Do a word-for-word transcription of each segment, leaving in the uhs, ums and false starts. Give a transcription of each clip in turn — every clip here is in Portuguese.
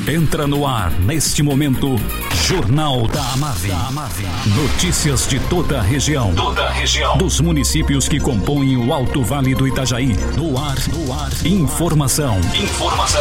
Entra no ar, neste momento, Jornal da Amave. Notícias de toda a região. Toda a região. Dos municípios que compõem o Alto Vale do Itajaí. No ar, no ar. Informação. Informação.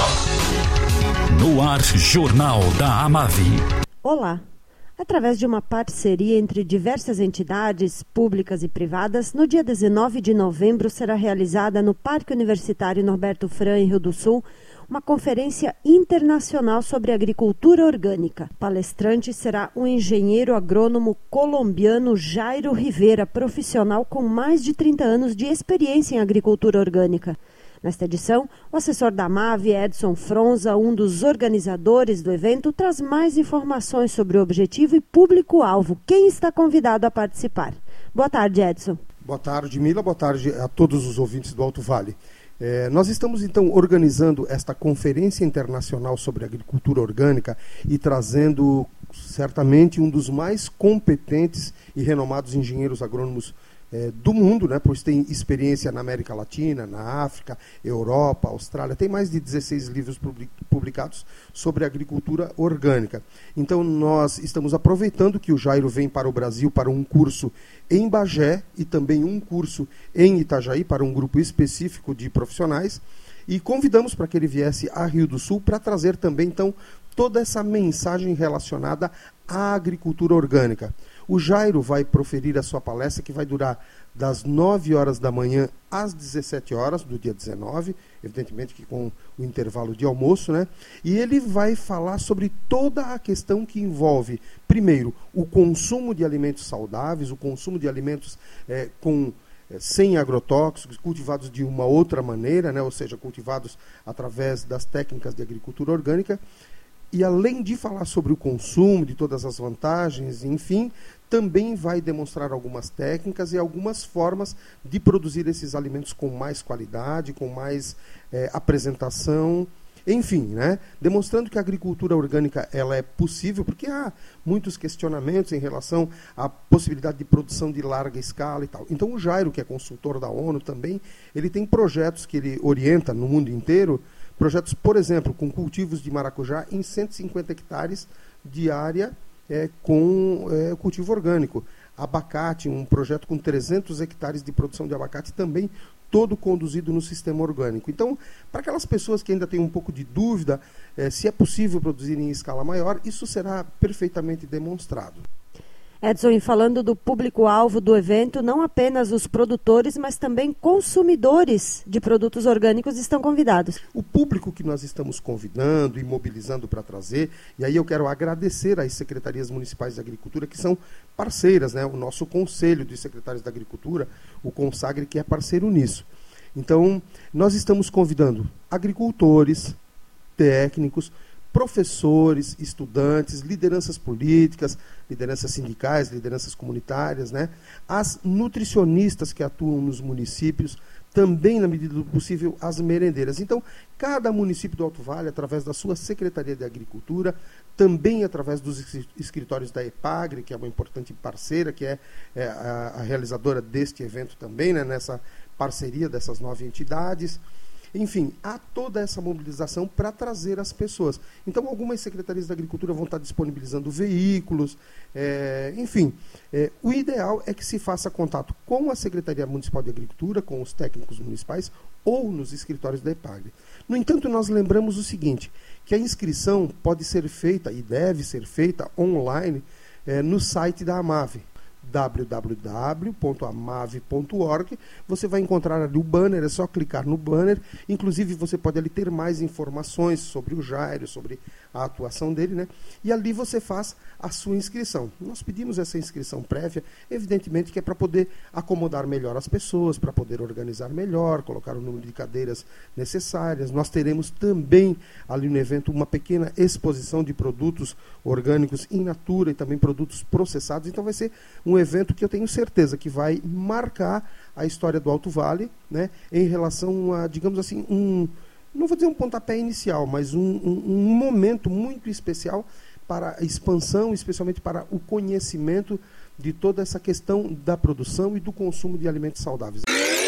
No ar, Jornal da Amave. Olá. Através de uma parceria entre diversas entidades públicas e privadas, no dia dezenove de novembro será realizada no Parque Universitário Norberto Fran, em Rio do Sul, uma conferência internacional sobre agricultura orgânica. Palestrante será o engenheiro agrônomo colombiano Jairo Rivera, profissional com mais de trinta anos de experiência em agricultura orgânica. Nesta edição, o assessor da Amave, Edson Fronza, um dos organizadores do evento, traz mais informações sobre o objetivo e público-alvo. Quem está convidado a participar? Boa tarde, Edson. Boa tarde, Mila. Boa tarde a todos os ouvintes do Alto Vale. É, nós estamos, então, organizando esta Conferência Internacional sobre Agricultura Orgânica e trazendo, certamente, um dos mais competentes e renomados engenheiros agrônomos É, do mundo, né, pois tem experiência na América Latina, na África, Europa, Austrália, tem mais de dezesseis livros publicados sobre agricultura orgânica. Então nós estamos aproveitando que o Jairo vem para o Brasil para um curso em Bagé e também um curso em Itajaí para um grupo específico de profissionais e convidamos para que ele viesse a Rio do Sul para trazer também então toda essa mensagem relacionada à agricultura orgânica. O Jairo vai proferir a sua palestra, que vai durar das nove horas da manhã às dezessete horas do dia dezenove, evidentemente que com o intervalo de almoço, né? E ele vai falar sobre toda a questão que envolve, primeiro, o consumo de alimentos saudáveis, o consumo de alimentos é, com... sem agrotóxicos, cultivados de uma outra maneira, né? Ou seja, cultivados através das técnicas de agricultura orgânica. E além de falar sobre o consumo, de todas as vantagens, enfim, também vai demonstrar algumas técnicas e algumas formas de produzir esses alimentos com mais qualidade, com mais é, apresentação, enfim, né? Demonstrando que a agricultura orgânica ela é possível, porque há muitos questionamentos em relação à possibilidade de produção de larga escala e tal. Então o Jairo, que é consultor da ONU também, ele tem projetos que ele orienta no mundo inteiro, projetos, por exemplo, com cultivos de maracujá em cento e cinquenta hectares de área é, com é, cultivo orgânico. Abacate, um projeto com trezentos hectares de produção de abacate, também todo conduzido no sistema orgânico. Então, para aquelas pessoas que ainda têm um pouco de dúvida é, se é possível produzir em escala maior, isso será perfeitamente demonstrado. Edson, e falando do público-alvo do evento, não apenas os produtores, mas também consumidores de produtos orgânicos estão convidados. O público que nós estamos convidando e mobilizando para trazer, e aí eu quero agradecer às secretarias municipais de agricultura, que são parceiras, né? O nosso Conselho de Secretários da Agricultura, o CONSAGRE, que é parceiro nisso. Então, nós estamos convidando agricultores, técnicos, professores, estudantes, lideranças políticas, lideranças sindicais, lideranças comunitárias, né? As nutricionistas que atuam nos municípios, também, na medida do possível, as merendeiras. Então, cada município do Alto Vale, através da sua Secretaria de Agricultura, também através dos escritórios da EPAGRE, que é uma importante parceira, que é, é a, a realizadora deste evento também, né? Nessa parceria dessas nove entidades. Enfim, há toda essa mobilização para trazer as pessoas. Então, algumas secretarias da Agricultura vão estar disponibilizando veículos, é, enfim. É, o ideal é que se faça contato com a Secretaria Municipal de Agricultura, com os técnicos municipais ou nos escritórios da EPAGRE. No entanto, nós lembramos o seguinte, que a inscrição pode ser feita e deve ser feita online é, no site da Amave. w w w ponto amave ponto org. Você vai encontrar ali o banner, é só clicar no banner. Inclusive, você pode ali ter mais informações sobre o Jairo, sobre a atuação dele, né? E ali você faz a sua inscrição. Nós pedimos essa inscrição prévia, evidentemente que é para poder acomodar melhor as pessoas, para poder organizar melhor, colocar o número de cadeiras necessárias. Nós teremos também ali no evento uma pequena exposição de produtos orgânicos in natura e também produtos processados. Então vai ser um evento que eu tenho certeza que vai marcar a história do Alto Vale, né, em relação a, digamos assim, um, não vou dizer um pontapé inicial, mas um, um, um momento muito especial para a expansão, especialmente para o conhecimento de toda essa questão da produção e do consumo de alimentos saudáveis.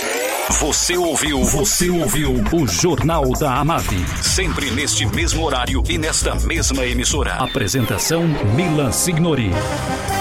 Você ouviu, você ouviu o Jornal da Amave. Sempre neste mesmo horário e nesta mesma emissora. Apresentação Milan Signori.